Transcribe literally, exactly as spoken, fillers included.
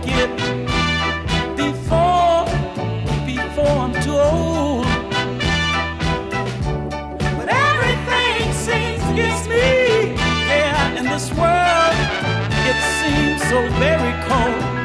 it before, before I'm too old. But everything seems against me. Yeah, in this world, it seems so very cold.